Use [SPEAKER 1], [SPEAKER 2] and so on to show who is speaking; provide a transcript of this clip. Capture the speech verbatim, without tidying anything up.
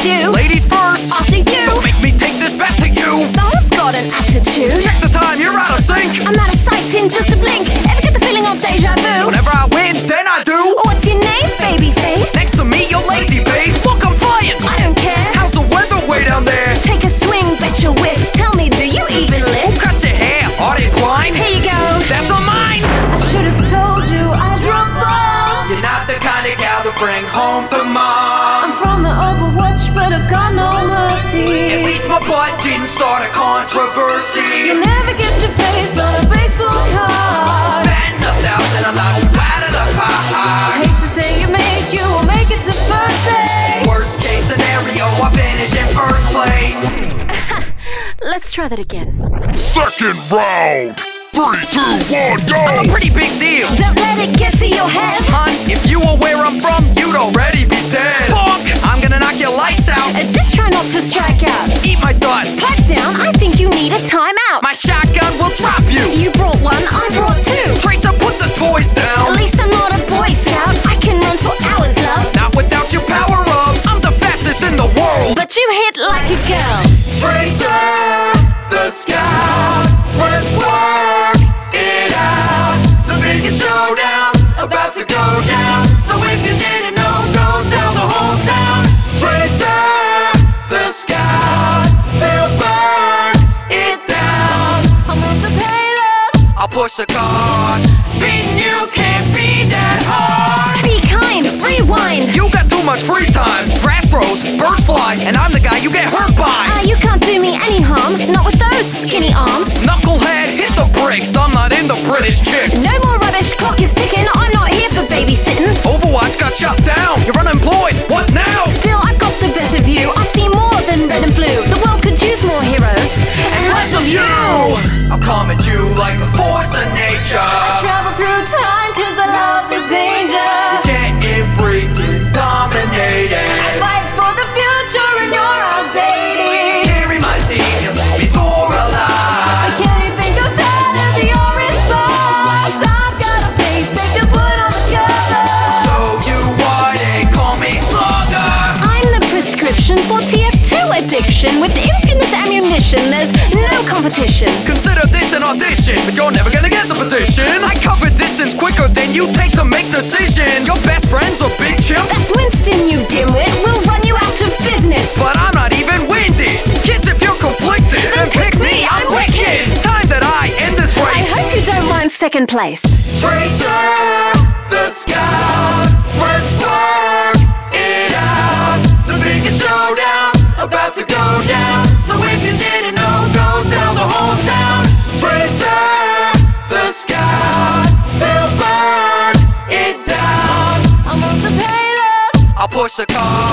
[SPEAKER 1] you.
[SPEAKER 2] Ladies first,
[SPEAKER 1] After you.
[SPEAKER 2] don't make me take this back to you.
[SPEAKER 1] Someone's got an attitude.
[SPEAKER 2] Check the time, you're out of sync.
[SPEAKER 1] I'm out of sight in just a blink. Ever get the feeling of deja vu?
[SPEAKER 2] Whenever I win, then I do.
[SPEAKER 1] What's your name, babyface?
[SPEAKER 2] Next to me, you're lazy, babe. Look, I'm flying.
[SPEAKER 1] I don't care.
[SPEAKER 2] How's the weather way down there?
[SPEAKER 1] Take a swing, bet your whip. Tell me, do you even
[SPEAKER 2] Who
[SPEAKER 1] live?
[SPEAKER 2] cut your hair? Are they blind?
[SPEAKER 1] Here you go.
[SPEAKER 2] That's on mine.
[SPEAKER 1] I should have told you I drop balls.
[SPEAKER 2] You're not the kind of gal to bring home to mom.
[SPEAKER 1] I'm from the Overwatch, but I've got no mercy.
[SPEAKER 2] At least my butt didn't start a controversy.
[SPEAKER 1] You never get your face on a baseball card.
[SPEAKER 2] Batting a thousand, I'm not out of the park.
[SPEAKER 1] Hate to say you made, you will make it to first base.
[SPEAKER 2] Worst case scenario, I finish in first place.
[SPEAKER 1] Let's try that again.
[SPEAKER 3] Second round. Three, two, one, go!
[SPEAKER 2] I'm a pretty big deal.
[SPEAKER 1] Don't let it get to your head.
[SPEAKER 2] Hon, if you were where I'm from, you'd already be dead. Fuck! I'm gonna knock your lights out.
[SPEAKER 1] Uh, just try not to strike out.
[SPEAKER 2] Eat my dust.
[SPEAKER 1] Pipe down, I think you need a timeout.
[SPEAKER 2] My shotgun will drop you.
[SPEAKER 1] You brought one, I brought two.
[SPEAKER 2] Tracer, put the toys down.
[SPEAKER 1] At least I'm not a Boy Scout. I can run for hours, love.
[SPEAKER 2] Not without your power-ups. I'm the fastest in the world.
[SPEAKER 1] But you hit like a girl.
[SPEAKER 2] Tracer, the scout. Let's work it out. The biggest showdown's about to go down. So if you didn't know, go tell the whole town. Tracer, the scout. They'll burn it down.
[SPEAKER 1] I'm on the payload.
[SPEAKER 2] I'll push a card. Beating you can't be that hard.
[SPEAKER 1] Be kind, rewind.
[SPEAKER 2] You got too much free time. Grass grows, birds fly, and I'm the guy you get hurt by.
[SPEAKER 1] Ah, you can't do me any harm. Not with those skinny arms.
[SPEAKER 2] Knucklehead, hit the brakes. I'm not into British chicks.
[SPEAKER 1] No more rubbish, clock is ticking. I'm not here for babysitting.
[SPEAKER 2] Overwatch got shut down. You're unemployed. What now?
[SPEAKER 1] Still, I've got the better view. I see more than red and blue. The world could use more heroes and
[SPEAKER 2] Less of you. I'll come at you like a force of nature.
[SPEAKER 1] Travel through time cause I love the danger.
[SPEAKER 2] Getting freaking dominated.
[SPEAKER 1] Fight for the future and you're outdated.
[SPEAKER 2] Carry my team, you'll see me score a
[SPEAKER 1] I
[SPEAKER 2] lot.
[SPEAKER 1] can't even go tired of the orange box. I've got a face they can put on together.
[SPEAKER 2] So you why they call me Slugger?
[SPEAKER 1] I'm the prescription for T F two addiction. With infinite ammunition, there's no competition.
[SPEAKER 2] Consider this an audition, but you're never gonna get the position. I cover distance quicker than you take to make decisions. Your best friend's a big chimp,
[SPEAKER 1] That's Winston, you dimwit. We'll run you out of business.
[SPEAKER 2] but I'm not even winded. Kids, if you're conflicted, then pick me, I'm wicked. Time that I end this
[SPEAKER 1] I
[SPEAKER 2] race.
[SPEAKER 1] hope you don't mind second place.
[SPEAKER 2] Tracer, the scout, let's work it out. The biggest showdown's about to go down. So if you didn't know, go tell the whole town. Tracer, the scout, they'll burn it down.
[SPEAKER 1] I'm on the payload.
[SPEAKER 2] I'll push a card.